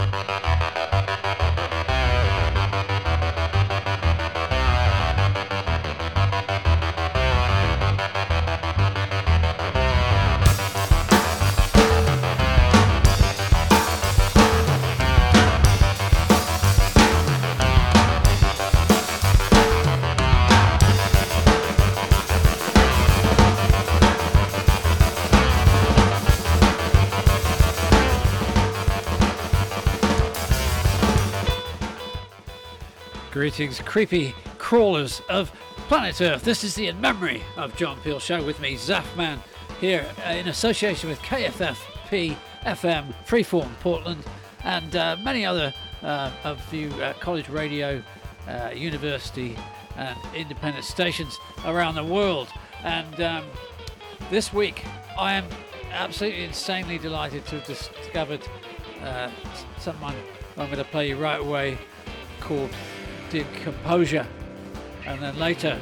Greetings, creepy crawlers of planet Earth. This is the In Memory of John Peel show with me, Zafman, here in association with KFFP FM, Freeform Portland, and many other of you college radio, university, and independent stations around the world. And this week, I am absolutely insanely delighted to have discovered someone I'm going to play you right away called Decomposure, and then later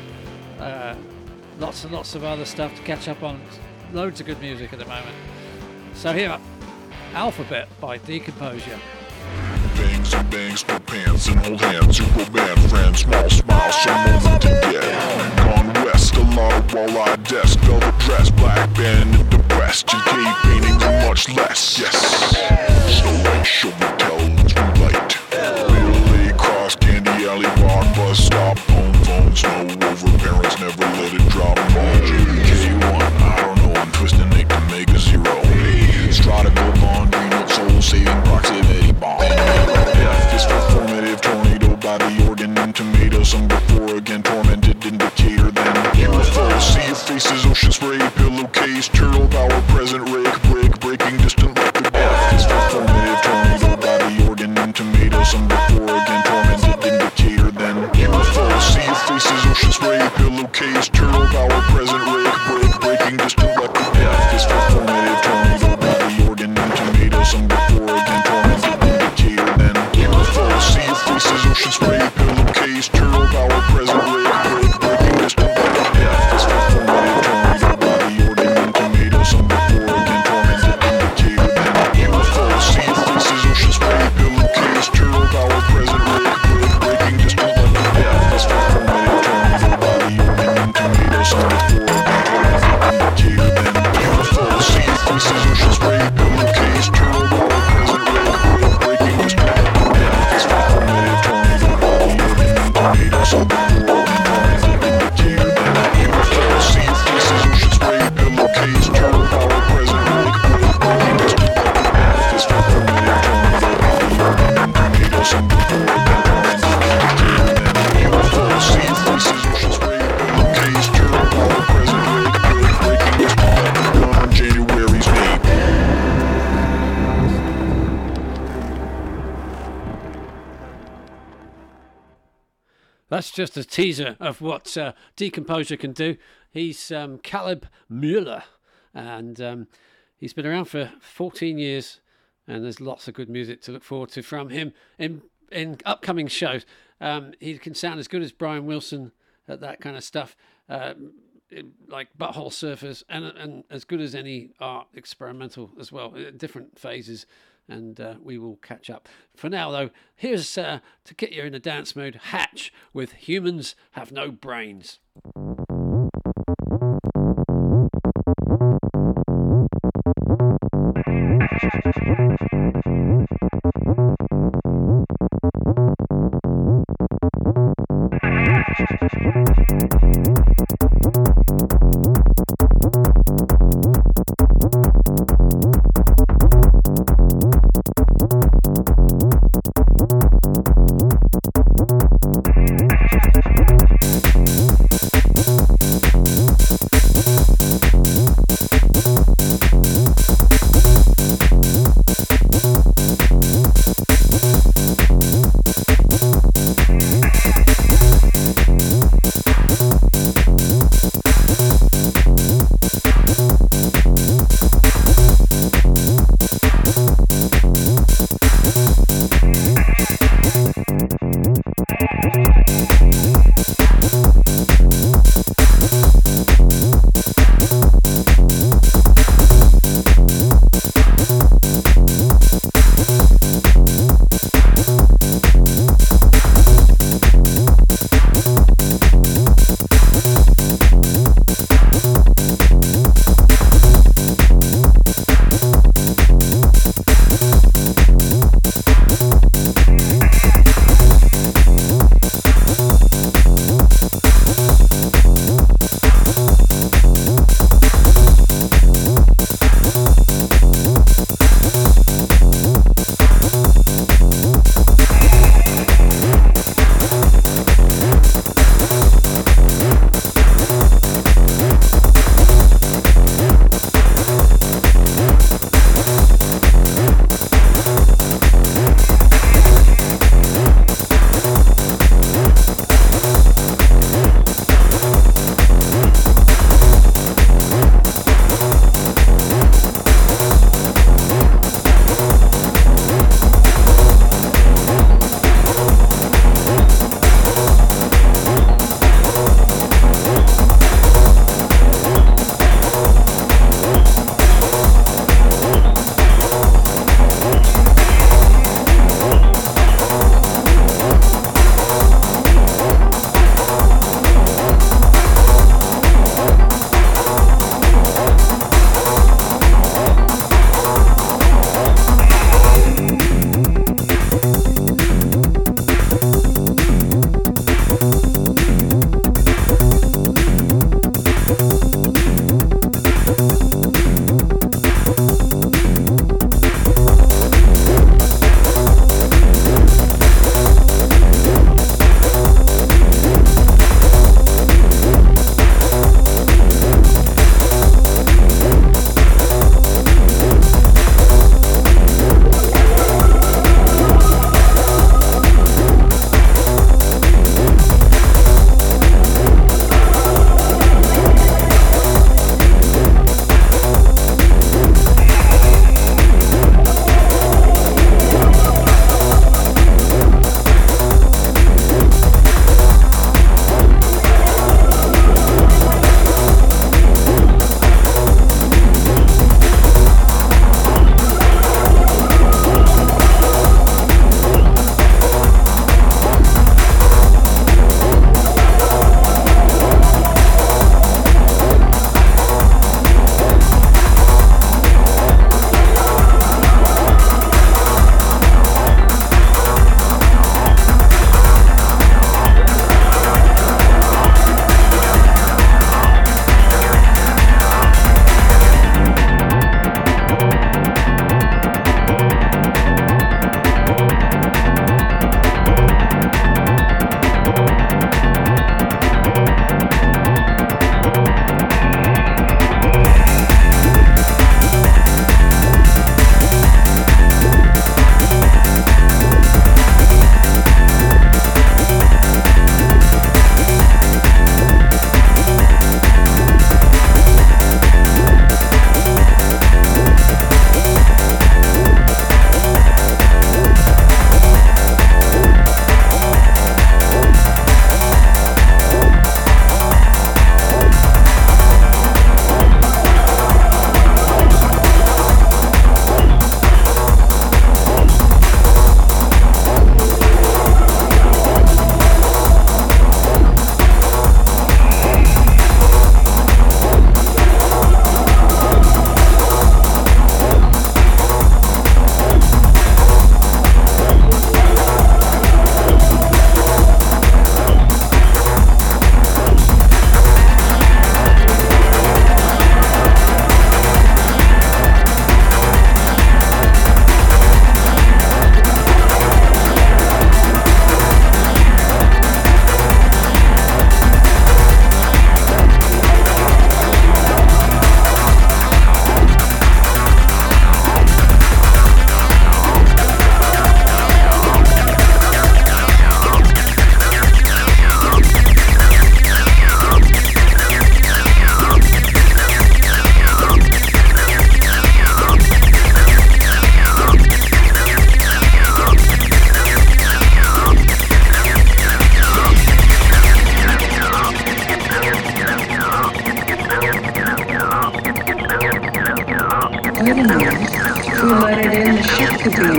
lots and lots of other stuff to catch up on. Loads of good music at the moment. So here, Alphabet by Decomposure. Bangs and bangs, no pants and hold hands. You go bad friends, small smiles, some moment to get. Gone west, a lot of wall-eyed desk, velvet dress, black band in the west. GK painting and much less, yes. Snow light, show me tell, through light. Middle cross, candy alley, bar, bus stop, home phone, snow over, parents never let it drop. K1, I don't know, I'm twisting it to make a zero. Strata, go on, green up, soul saving, proximity bomb. F is for formative, tornado by the organ and tomato. Some before again, tormented indicator. Then UFO, see your faces, ocean spray, pillowcase, turtle power, present rake, breaking distant like the F is for formative, tornado by the organ and tomato. Some before again, tormented indicator. Then UFO, see your faces, ocean spray, pillowcase, turtle power, present rake, breaking distant like the F is for formative, tornado by the organ and tomato. Some before again, tormented indicator. Then UFO, see your faces, ocean spray, pillowcase, turtle power, present rake, breaking distant like the F is for formative, tornado by the organ and tomato. Some before again, tormented indicator. Then UFO, see your faces, ocean spray, pillowcase, turtle power, present rake, breaking distant like the F is for formative, tornado by the organ and tomato. Some before again, tormented indicator. Then UFO, see your faces, ocean spray, pillowcase, turtle power, present rake, breaking distant like the F is for formative, tornado by the organ and tomato. Some before again, tormented indicator. Then UFO, see your faces, ocean spray, pillowcase, turtle power, present rake, breaking distant like the F is for formative, tornado by the organ and tomato. Some before again, tormented indicator. Then UFO, see your faces, ocean spray, pillowcase, turtle power, present rake, breaking distant like the gun on January's name. That's just a teaser of what Decomposure can do. He's Caleb Mueller, and he's been around for 14 years, and there's lots of good music to look forward to from him in upcoming shows. He can sound as good as Brian Wilson at that kind of stuff, like Butthole Surfers, and as good as any art experimental as well, different phases. And we will catch up. For now, though, here's, to get you in a dance mood, Hatch with Humans Have No Brains.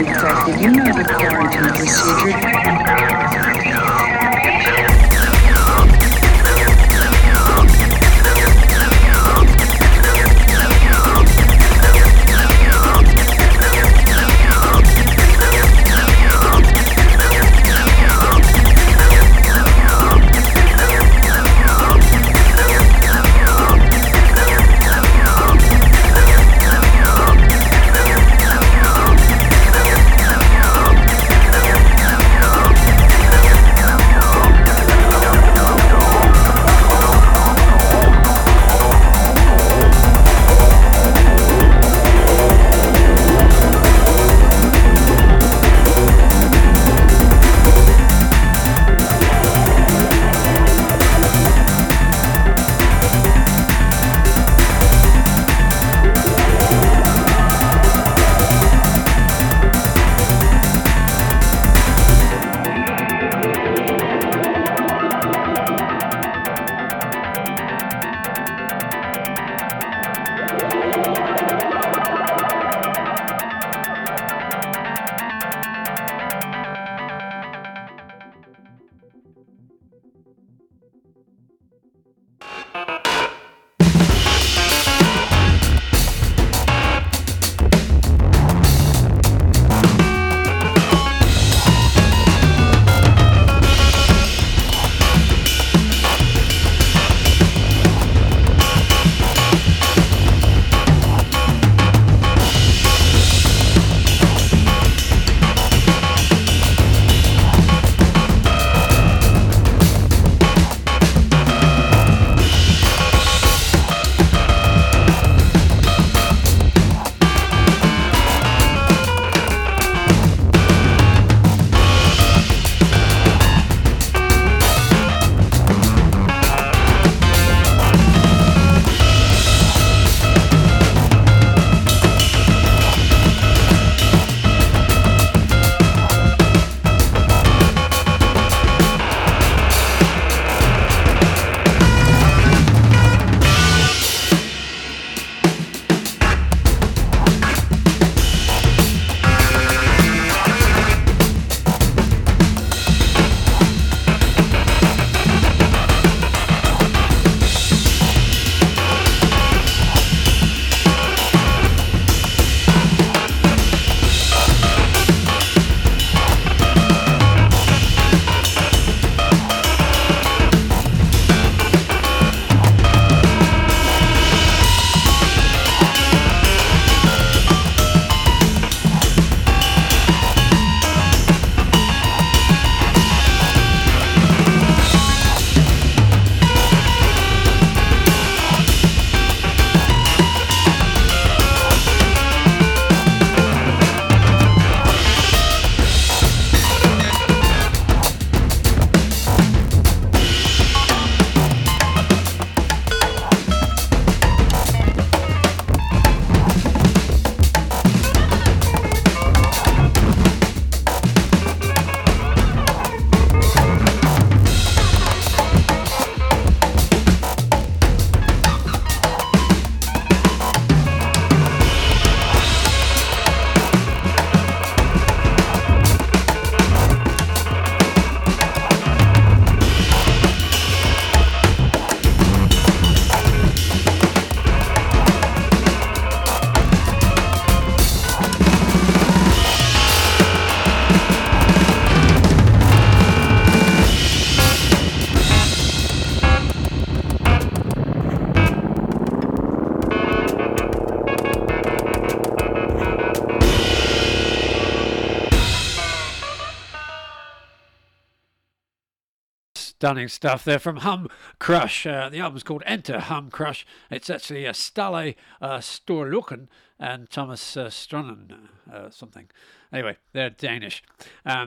effect. Did you know the quarantine procedure? Stunning stuff there from Hum Crush. The album's called Enter Hum Crush. It's actually Stale Storluken and Thomas Stronnen, something. Anyway, they're Danish. Yeah,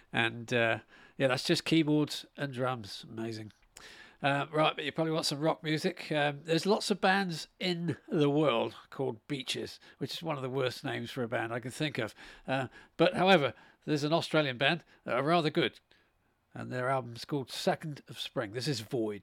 that's just keyboards and drums. Amazing. Right, but you probably want some rock music. There's lots of bands in the world called Beaches, which is one of the worst names for a band I can think of. But however, there's an Australian band that are rather good, and their album's called Second of Spring. This is Void.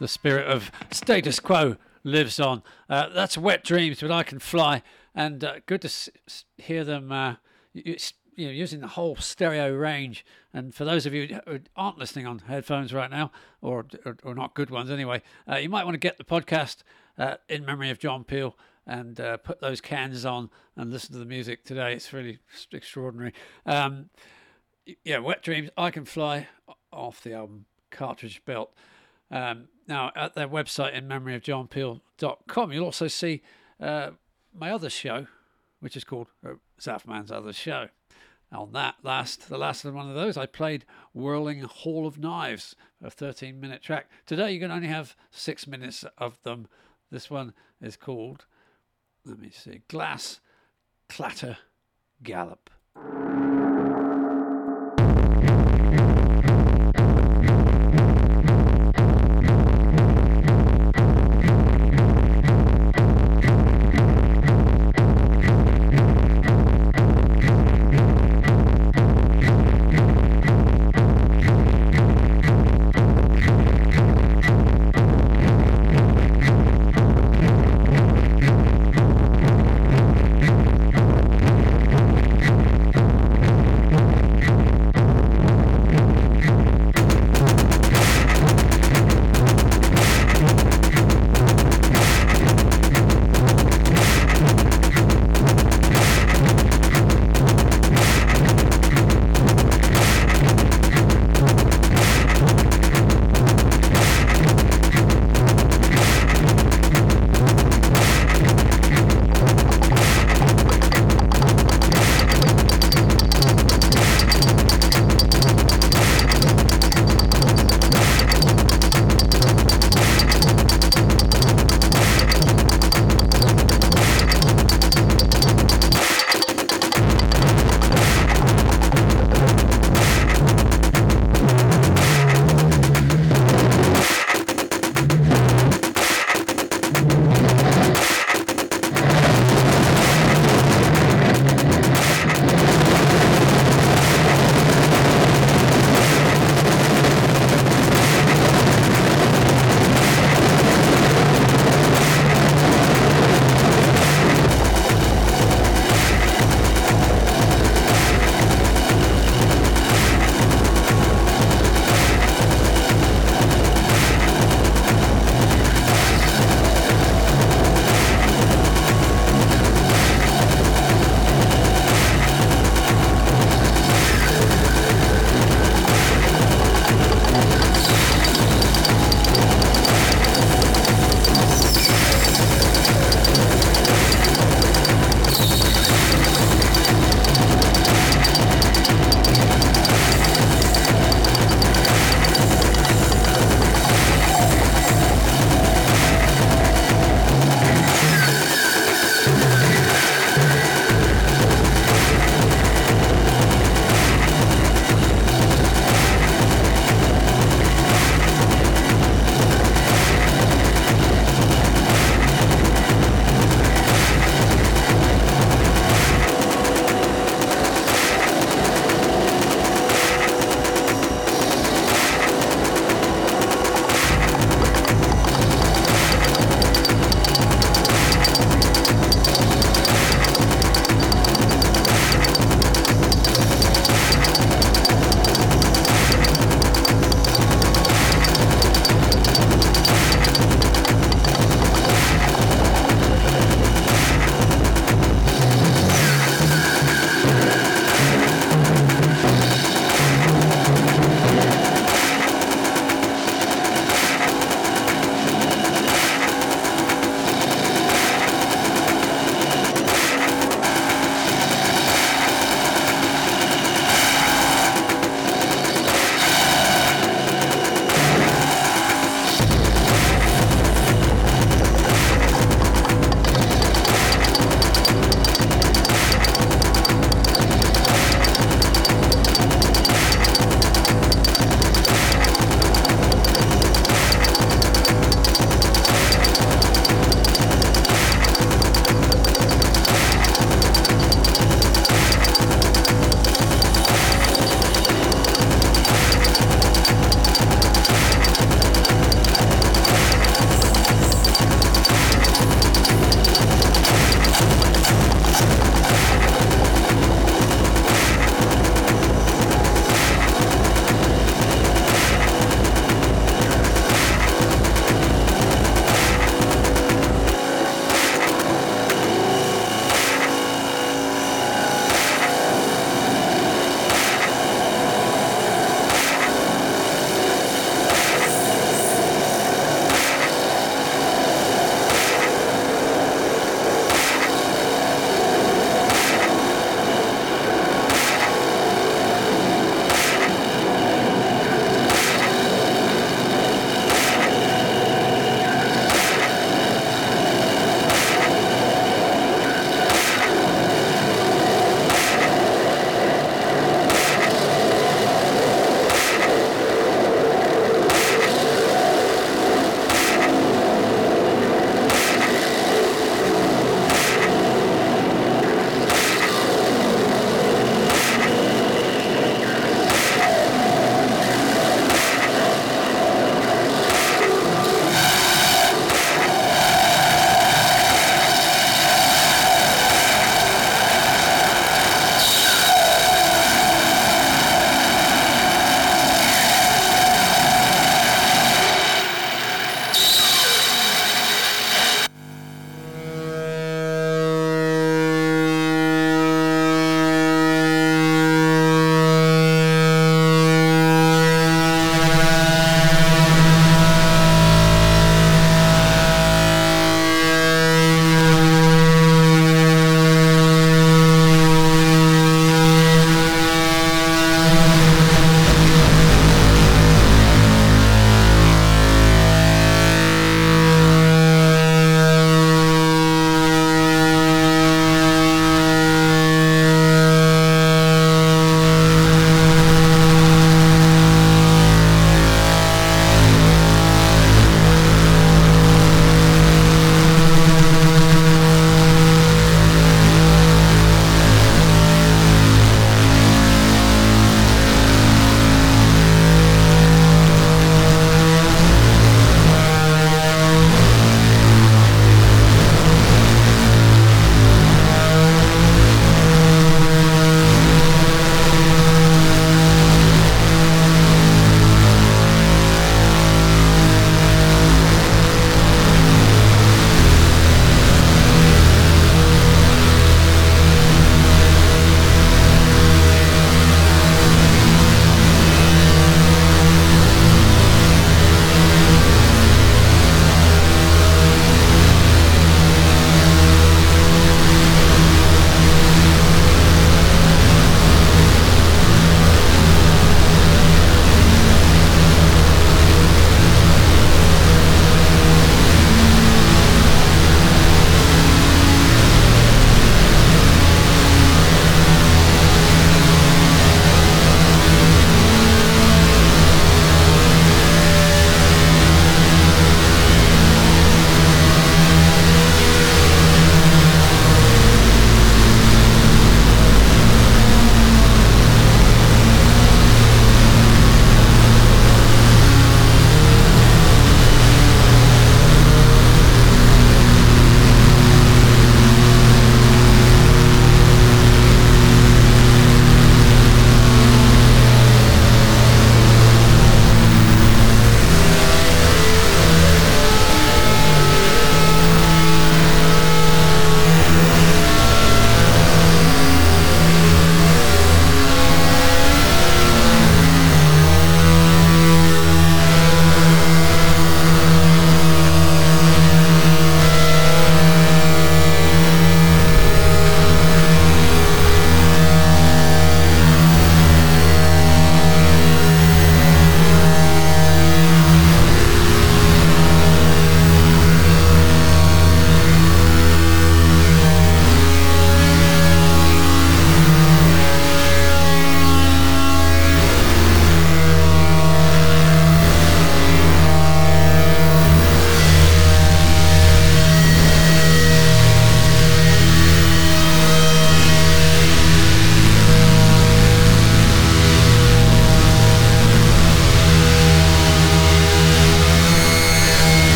the spirit of status quo lives on. That's Wet Dreams, but I Can Fly, and good to hear them using the whole stereo range. And for those of you who aren't listening on headphones right now, or not good ones anyway, you might want to get the podcast In Memory of John Peel and put those cans on and listen to the music today. It's really extraordinary. Wet Dreams, I Can Fly, off the album Cartridge Belt. Now, at their website, inmemoryofjohnpeel.com, you'll also see my other show, which is called Zaf Man's Other Show. On that the last of one of those, I played Whirling Hall of Knives, a 13-minute track. Today, you can only have 6 minutes of them. This one is called, let me see, Glass Clatter Gallop.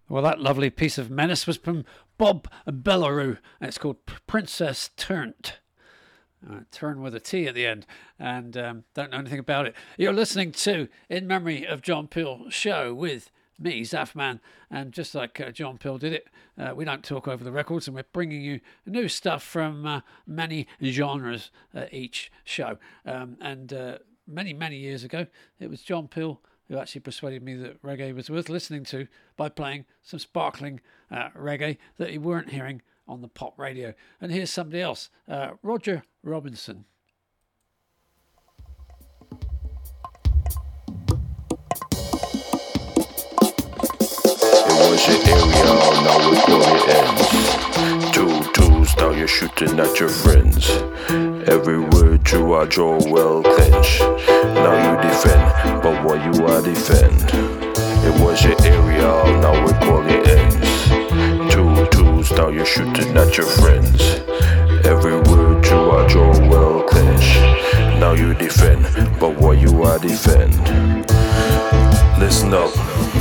Well, that lovely piece of menace was from Bob Bellaroo, and it's called Princess Turnt. Turn with a T at the end, and don't know anything about it. You're listening to In Memory of John Peel show with me, Zafman, and just like John Peel did it, we don't talk over the records, and we're bringing you new stuff from many genres each show. And many years ago, it was John Peel who actually persuaded me that reggae was worth listening to by playing some sparkling reggae that you weren't hearing on the pop radio. And here's somebody else, Roger Robinson. It was your area, now we call it ends. 2 2s, now you're shooting at your friends. Every word you are jaw well clenched. Now you defend, but what you are defend. It was your area, now we call it ends. 2 2s, now you're shooting at your friends. Every word you are jaw well clenched. Now you defend, but what you are defend. Listen up,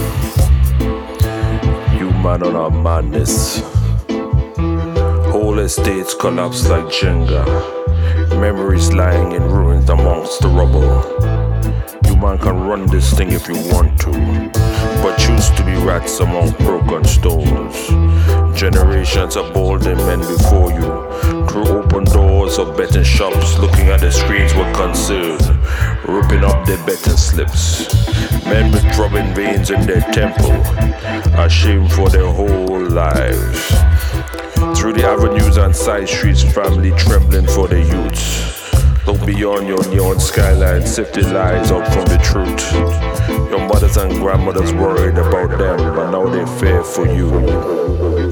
you man on our madness. Whole estates collapse like Jenga. Memories lying in ruins amongst the rubble. You man can run this thing if you want to, but choose to be rats among broken stones. Generations of bolder men before you, through open doors of betting shops, looking at the screens with concern, ripping up their betting slips. Men with throbbing veins in their temple, ashamed for their whole lives. Through the avenues and side streets, family trembling for their youths. Look beyond your neon skyline, sifting lies up from the truth. Your mothers and grandmothers worried about them, but now they fear for you.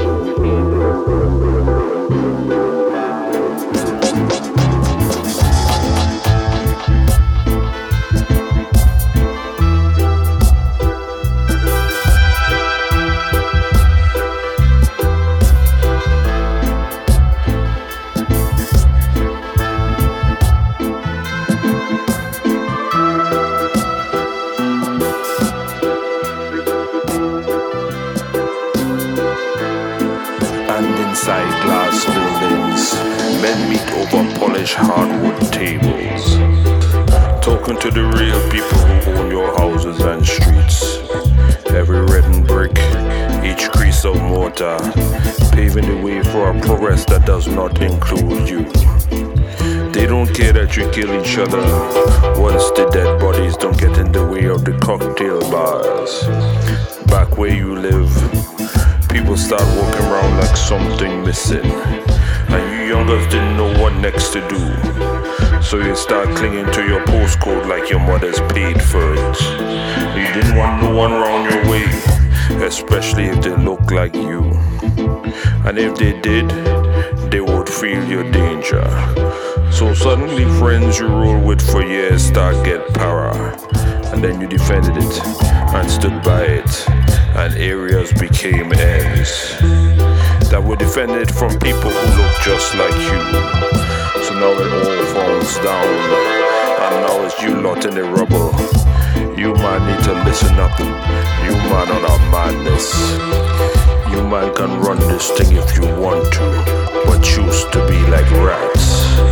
Inside glass buildings, men meet over polished hardwood tables, talking to the real people who own your houses and streets. Every reddened brick, each crease of mortar, paving the way for a progress that does not include you. They don't care that you kill each other once the dead bodies don't get in the way of the cocktail bars. Back where you live, people start walking around like something missing, and you youngers didn't know what next to do, so you start clinging to your postcode like your mother's paid for it. You didn't want no one around your way, especially if they look like you, and if they did, they would feel your danger. So suddenly friends you roll with for years start get para, and then you defended it and stood by it, and areas became ends that were defended from people who look just like you. So now it all falls down, and now it's you lot in the rubble. You man need to listen up, you man on our madness. You man can run this thing if you want to, but choose to be like rats.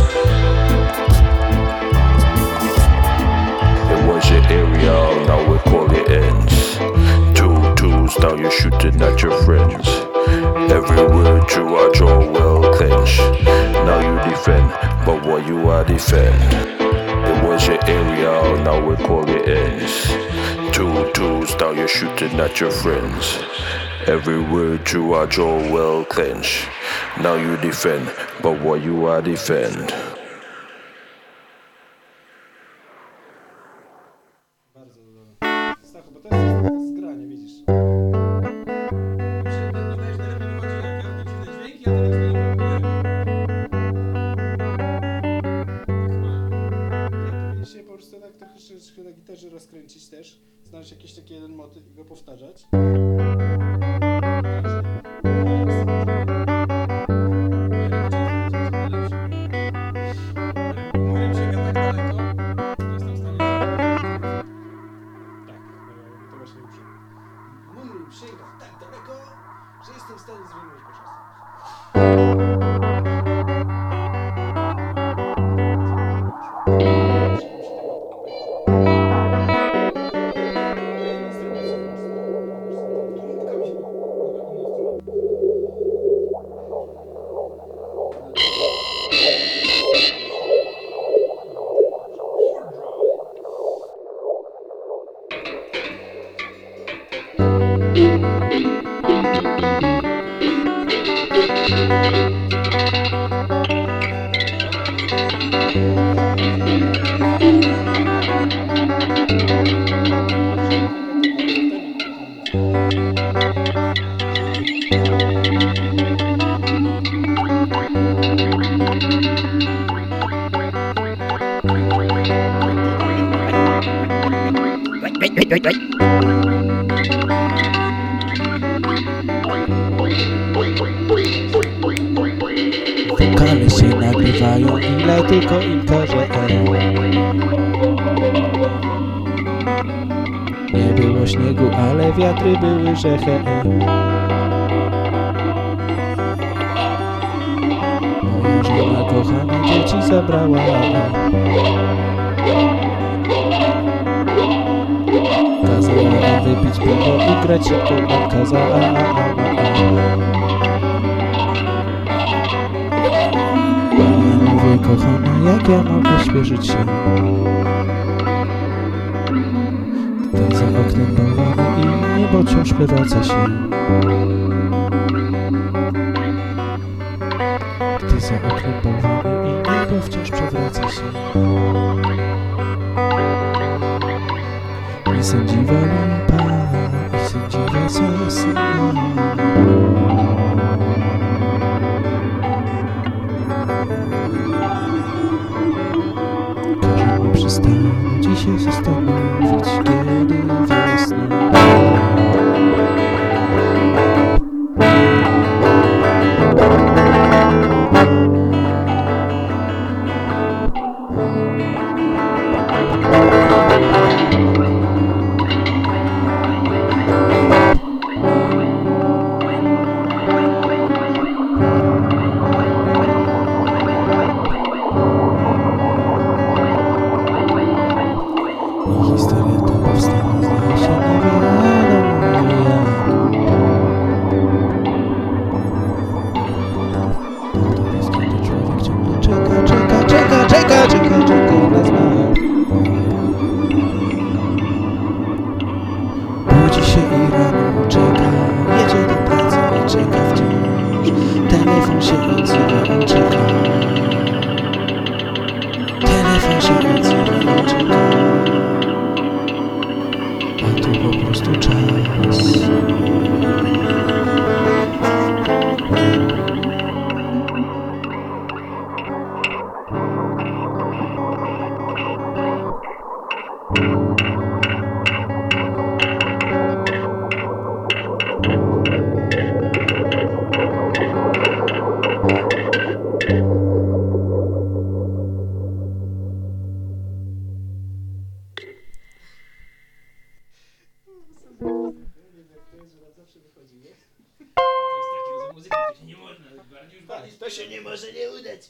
It was your area, now we call it ends. 2 2s, now you're shooting at your friends. Every word you are jaw well clenched. Now you defend, but what you are defend. It was your area, now we call it ends. 2 2s, now you're shooting at your friends. Every word you are jaw well clenched. Now you defend, but what you are defend. Na gitarze rozkręcić też, znaleźć jakiś taki jeden motyw i go powtarzać. Mówiłem się tak daleko, to jestem w stanie... Tak, to właśnie muszę. Mój sięga tak daleko, że jestem w stanie zwinąć po czasach. Wokale się nagrywają, ile tylko im każe. Nie było śniegu, ale wiatry były rzeche. Moja żona kochana dzieci zabrała. Kazała nam wypić piwo i grać szybko nam kazała. Ja mówię, kochana, jak ja mogę śpieszyć się? Tutaj za oknem bałwany i niebo wciąż przewraca się. Gdy za oknem bałwany i niebo wciąż przewraca się. I sędziwa lipa, i sędziwa sosna. Każe mi przystanąć i się zastanowić, kiedy wiosna. Historia ta powstała, zdaje się, nie wiadomo jak. Tak to jest, kiedy człowiek ciągle czeka na znak. Budzi się i rano czeka, jedzie do pracy i czeka wciąż. Telefon się odzywa, on czeka. Telefon się odzywa, on czeka. A tu po prostu czas. To się nie może nie udać.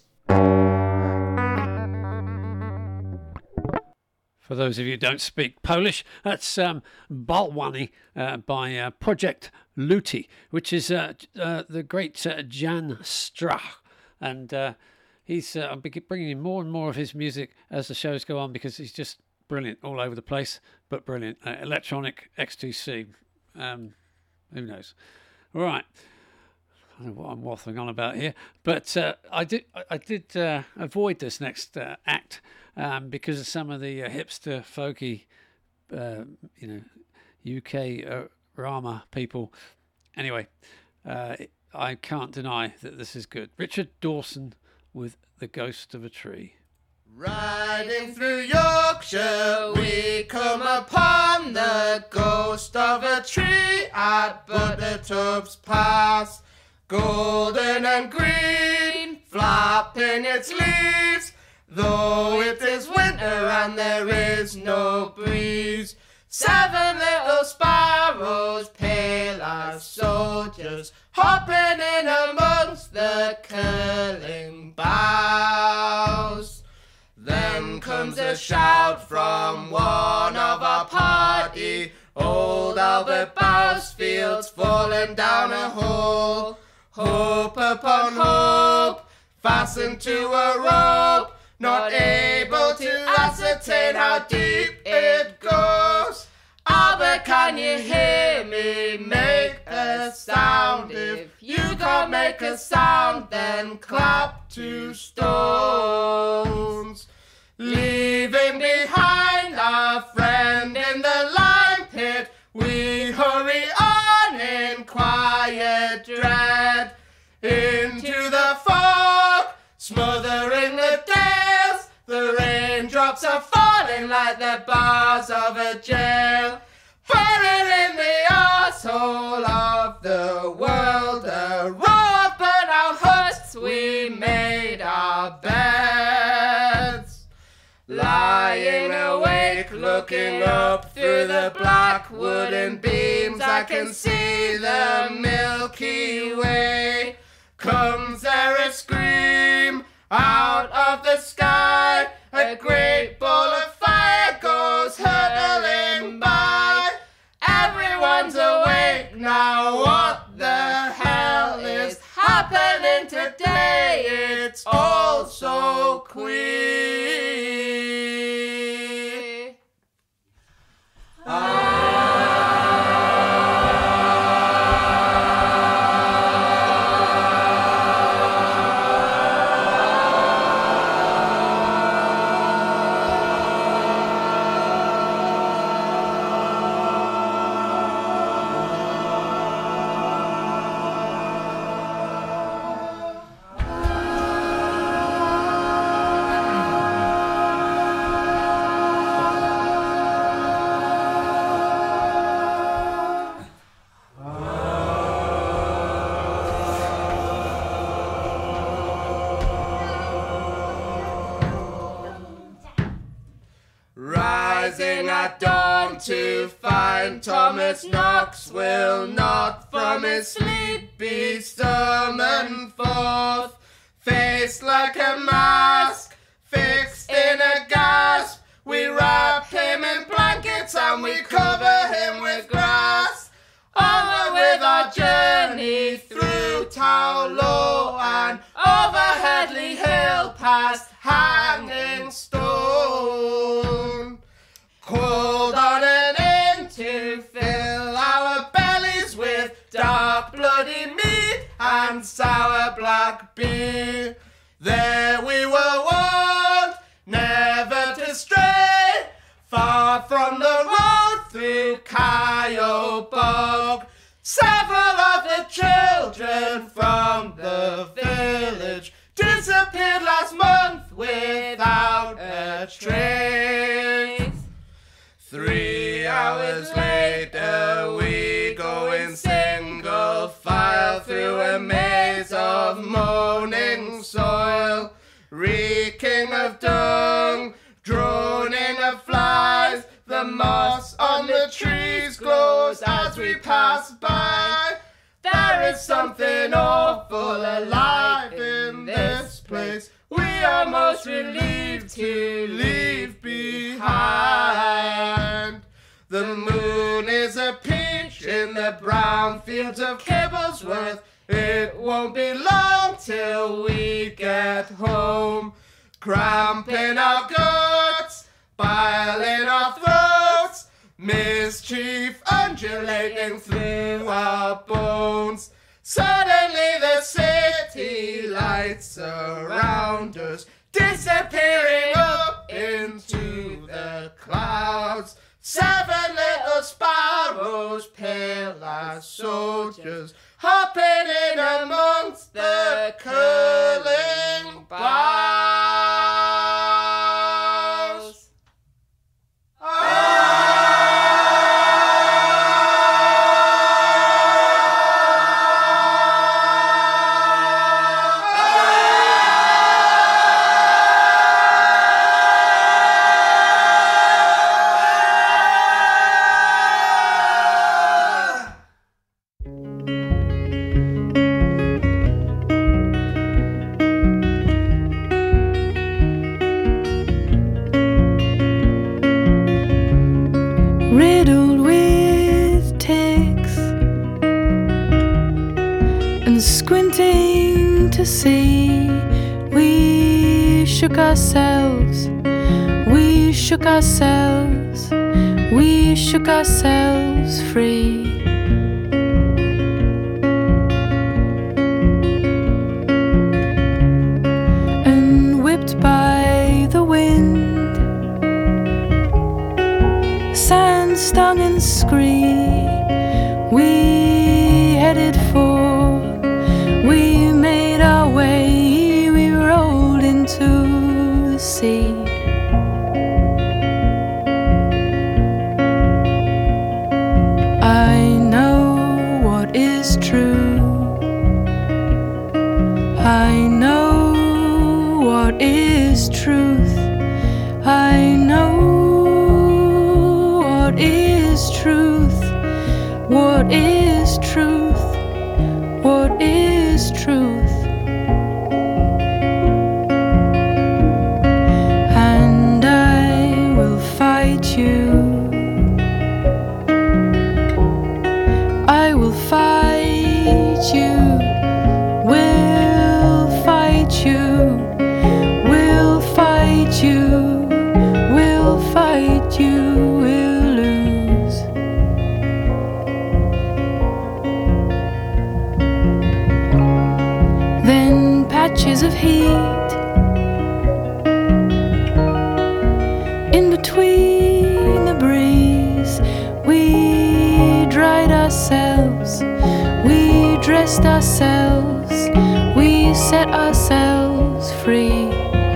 For those of you who don't speak Polish, that's Balwani by Project Luti, which is the great Jan Strach. And I'll be bringing in more and more of his music as the shows go on, because he's just brilliant all over the place, but brilliant. Electronic XTC. Who knows? All right. I don't know what I'm waffling on about here, but I did avoid this next act because of some of the hipster, folky, UK Rama people. Anyway, I can't deny that this is good. Richard Dawson with The Ghost of a Tree. Riding through Yorkshire, we come upon the ghost of a tree at Buttertub's Pass. Golden and green, flapping its leaves, though it is winter and there is no breeze. 7 little sparrows, pale soldiers hopping in amongst the curling boughs. Then comes a shout from one of our party, old Albert Bousfield's fallen down a hole. Hope upon hope, fastened to a rope, not able to ascertain how deep it goes. Albert, can you hear me? Make a sound. If you can't make a sound, then clap 2 stones. Leaving behind our friend in the lime pit, we hurry on in quiet dread into the fog, smothering the dales. The raindrops are falling like the bars of a jail, buried in the arsehole of the world. A row of burnt-out huts, we made our beds. Lying awake, looking up through the black wooden beams, I can see the Milky Way. Comes there a scream out of the sky, a great ball of fire goes hurtling by. Everyone's awake now, what the hell is happening today? It's all so queer. Rising at dawn to find Thomas Knox will not from his sleep be summoned forth. Face like a mask, fixed in a gasp, we wrap him in blankets and we cover him with grass. Onward with our journey through Towlow and over Headley Hill past Hanging Stone. Called on an inn to fill our bellies with dark bloody meat and sour black beer. There we were warned never to stray far from the road through Kyo Bog. Several of the children from the village disappeared last month without a trace. 3 hours later we go in single file through a maze of moaning soil, reeking of dung, droning of flies. The moss on the trees glows as we pass by. There is something awful alive in this place. We are most relieved to leave behind. The moon is a peach in the brown fields of Kibblesworth. It won't be long till we get home. Cramp in our guts, bile in our throats, mischief undulating through our bones. Suddenly the city lights around us, disappearing up into the clouds. 7 little sparrows, pale as soldiers, hopping in amongst the curling boughs. to see. We shook ourselves, we shook ourselves, we shook ourselves free. And whipped by the wind, sand stung and scree, we headed for, we made our way, we rolled into the sea. I know what is true, I know what is truth, I know what is truth, what is truth, what is truth. And I will fight you, I will fight you, will fight you, will fight you, will fight you, will lose. Then patches of heat in between the breeze, we dried ourselves, we dressed ourselves, we set ourselves free.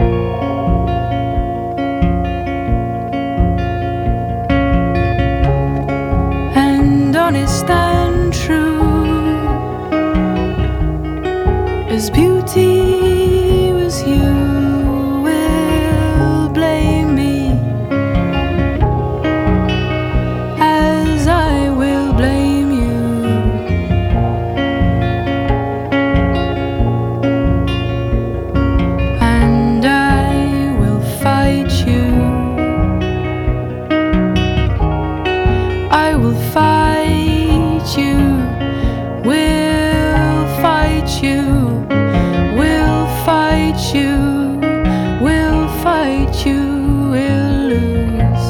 And honest and true, as beauty was you, will blame me as I will blame you. And I will fight you, I will fight you, will fight you, will fight you, will fight you, will lose.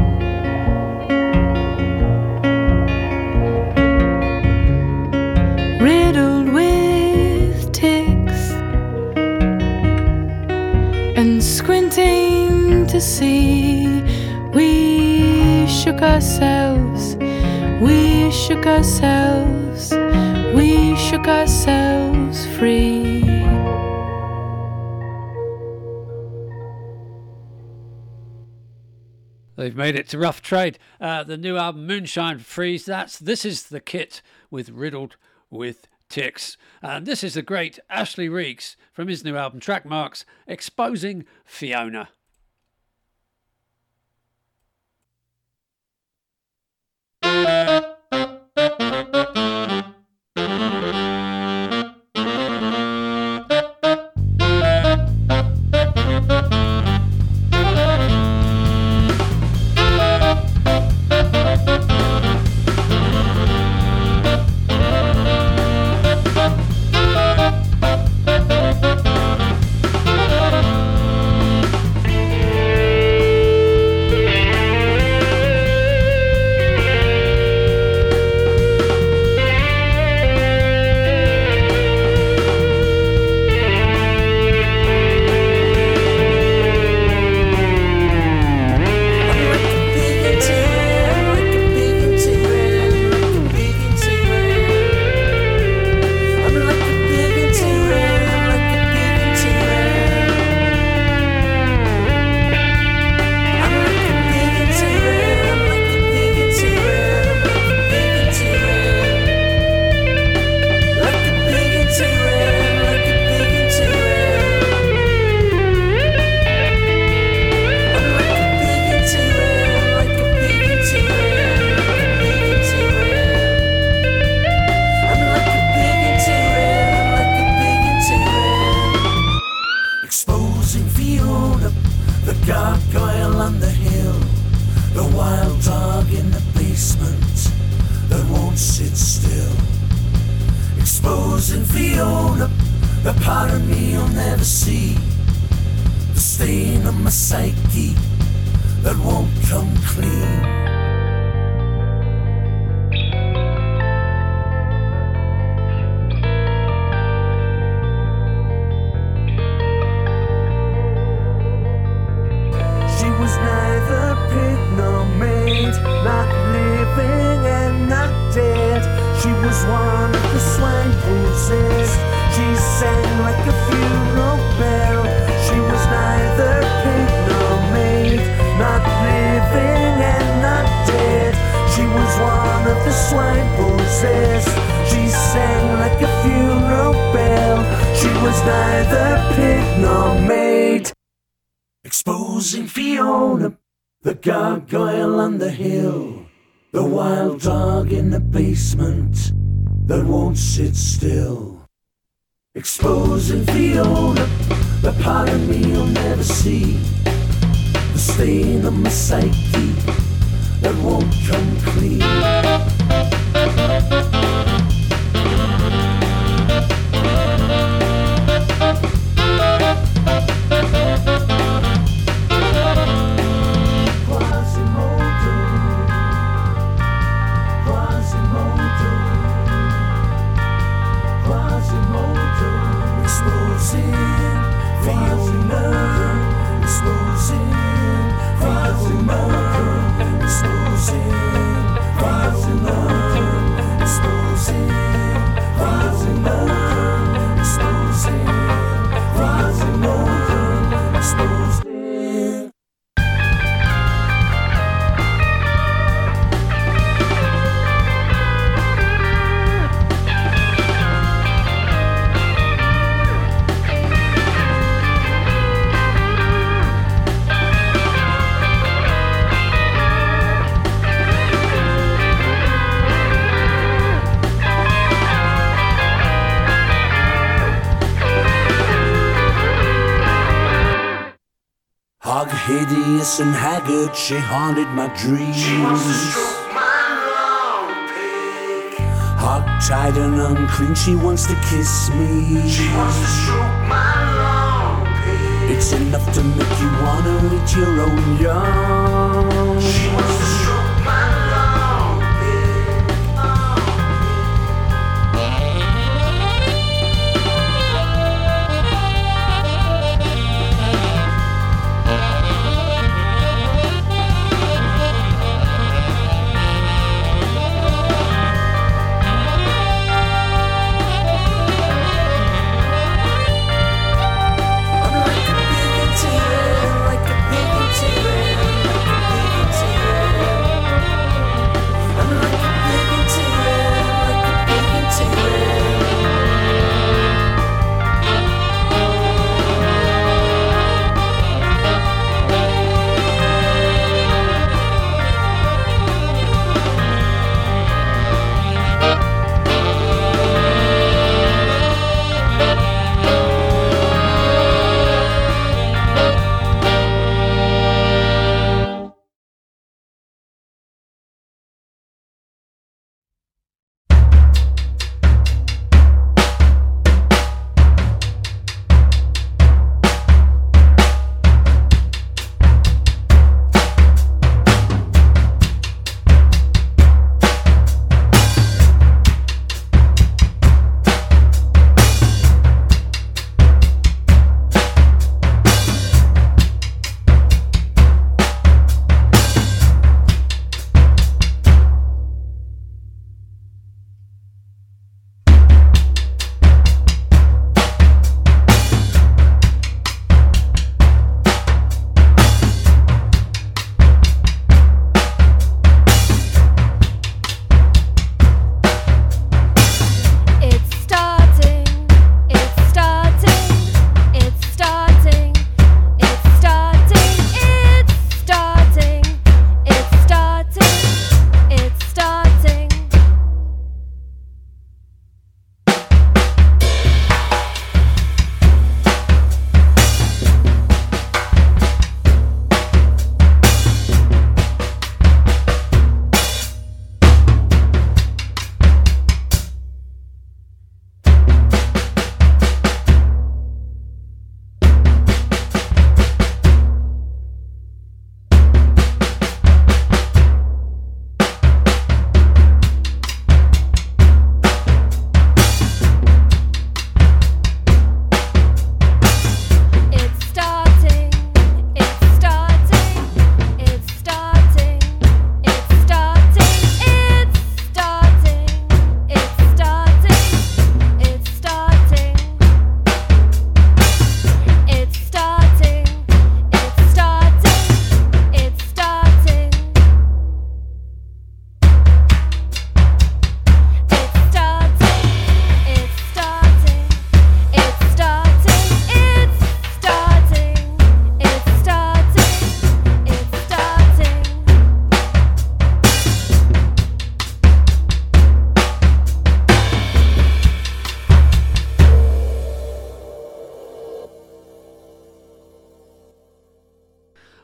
Riddled with ticks and squinting to see, we shook ourselves, we shook ourselves, we shook ourselves free. They've made it to Rough Trade. The new album Moonshine Freeze. This is the kit with Riddled with Ticks. And this is the great Ashley Reeks from his new album Track Marks, Exposing Fiona. The part of me you'll never see, the stain on my psyche that won't come clean. She was neither pig nor maid, not living and not dead. She was one of the swine possessed. She sang like a funeral bell. She was neither pig nor maid, not living and not dead. She was one of the swine possessed. She sang like a funeral bell. She was neither pig nor maid. Exposing Fiona, the gargoyle on the hill, the wild dog in the basement that won't sit still. Exposing Fiona, the part of me you'll never see, the stain on my psyche that won't come clean. Hideous and haggard, she haunted my dreams. She wants to stroke my long pig. Hog-tied and unclean, she wants to kiss me. She wants to stroke my long pig. It's enough to make you wanna eat your own young. She wants to stroke my long pig. Like a big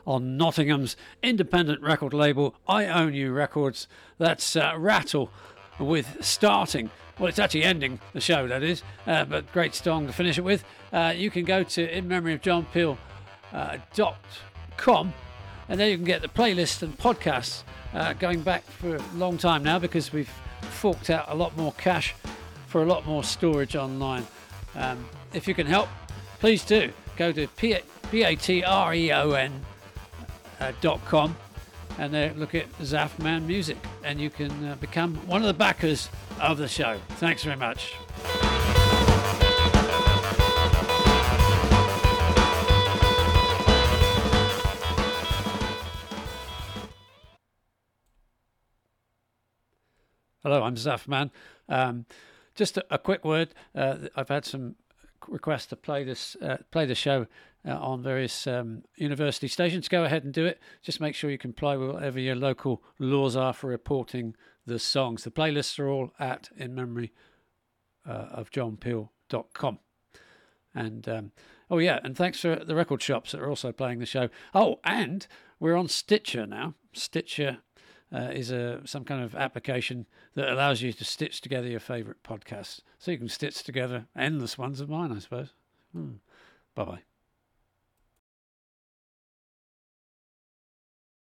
on Nottingham's independent record label, I Own You Records. That's Rattle with Starting. Well, it's actually ending the show, that is, but great song to finish it with. You can go to inmemoryofjohnpeel.com, and there you can get the playlist and podcasts going back for a long time now, because we've forked out a lot more cash for a lot more storage online. If you can help, please do. Go to patreon.com and there look at Zaffman Music, and you can become one of the backers of the show. Thanks very much. Hello, I'm Zaffman. Just a quick word. I've had some requests to play the show on various university stations. Go ahead and do it. Just make sure you comply with whatever your local laws are for reporting the songs. The playlists are all at inmemoryofjohnpeel.com. And and thanks for the record shops that are also playing the show. Oh, and we're on Stitcher now. Stitcher is some kind of application that allows you to stitch together your favourite podcasts. So you can stitch together endless ones of mine, I suppose. Bye-bye.